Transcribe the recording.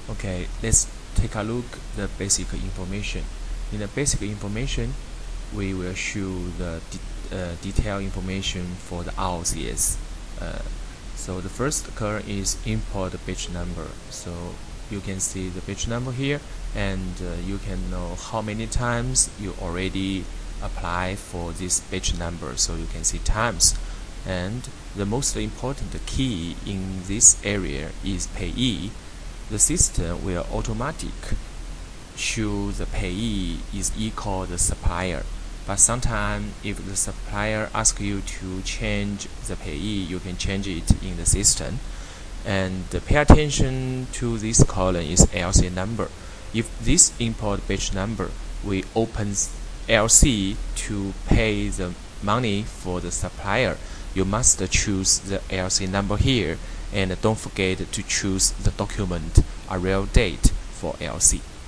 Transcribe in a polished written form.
Okay, let's take a look the basic information. In the basic information, we will show the detailed information for the ROCS. So the first column is import batch number. So you can see the batch number here, and you can know how many times you already apply for this batch number. So you can see times. And the most important key in this area is payee. The system will automatically show the payee is equal the supplier. But sometimes if the supplier asks you to change the payee, you can change it in the system. And pay attention to this column is LC number. If this import batch number, we open LC to pay the money for the supplier, you must choose the LC number here, and don't forget to choose the document arrival date for LC.